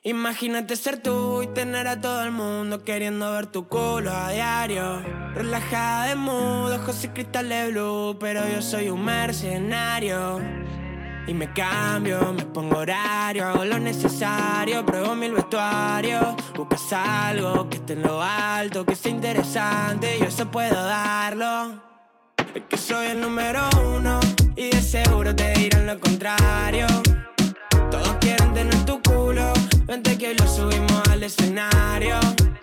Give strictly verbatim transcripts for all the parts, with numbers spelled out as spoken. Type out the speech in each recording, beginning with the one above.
Imagínate ser tú y tener a todo el mundo queriendo ver tu culo a diario. Relajada de mood, ojos y cristales blue, pero yo soy un mercenario. Y me cambio, me pongo horario, hago lo necesario, pruebo mil vestuarios. Buscas algo que esté en lo alto, que sea interesante, yo eso puedo darlo. Es que soy el número uno y de seguro te dirán lo contrario. Todos quieren tener tu culo, vente que hoy lo subimos al escenario.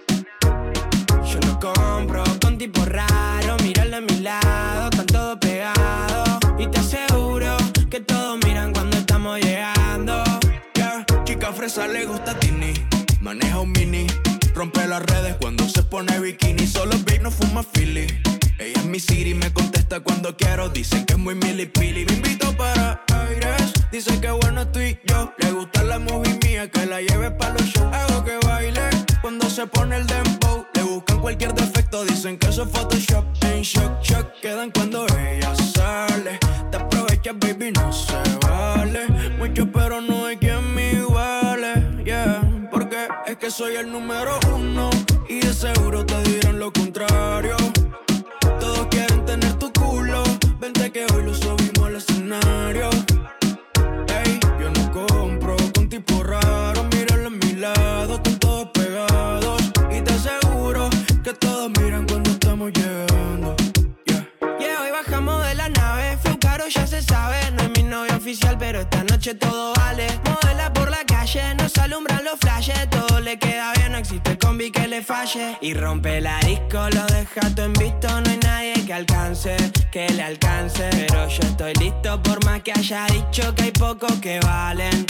Yo no compro con tipo raro, míralo a mi lado, están todos pegados. Y te aseguro que todos miran cuando estamos llegando. Yeah, chica fresa le gusta Tini, maneja un mini, rompe las redes cuando se pone bikini. Solo Big no fuma Philly. Ella es mi city, me contesta cuando quiero. Dicen que es muy milipili. Me invito para aires, dice que bueno estoy yo. Le gusta la movie mía, que la lleve pa' los shows. Hago que baile cuando se pone el dembow. Le buscan cualquier defecto, dicen que eso es Photoshop. En shock, shock, quedan cuando ella sale. Te aprovechas, baby, no se vale. Mucho pero no hay quien me iguale, yeah. Porque es que soy el número uno y de seguro te dirán lo contrario. Todos quieren tener tu culo, vente que hoy lo subimos al escenario. Ey, yo no compro con tipo raro, míralo a mi lado, están todos pegados. Y te aseguro que todos miran cuando estamos llegando, yeah. Yeah, hoy bajamos de la nave, fue caro, ya se sabe. No es mi novio oficial, pero esta noche todo vale. Modela por la calle, nos alumbran los flashes. Todo le queda bien, no existe combi que le falle. Y rompe la disco, lo deja todo en visto. No hay nadie que alcance, que le alcance. Pero yo estoy listo por más que haya dicho que hay pocos que valen.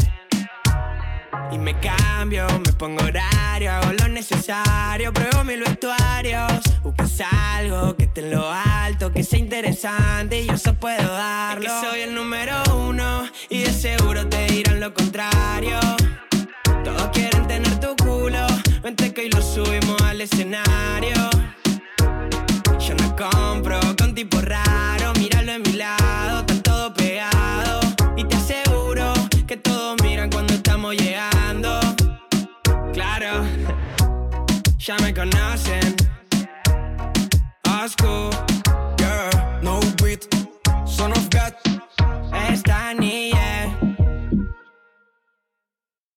Y me cambio, me pongo horario, hago lo necesario, pruebo mil vestuarios. Buscas algo que esté en lo alto, que sea interesante y yo eso puedo darlo. Es que soy el número uno y de seguro te dirán lo contrario. Todos quieren tener tu culo, vente que hoy lo subimos al escenario. Yo no compro con tipo raro, míralo a mi lado, están todos pegados. Y te aseguro que todos miran cuando estamos llegando. Claro, ya me conocen. Osco, yeah, no beat, son of God.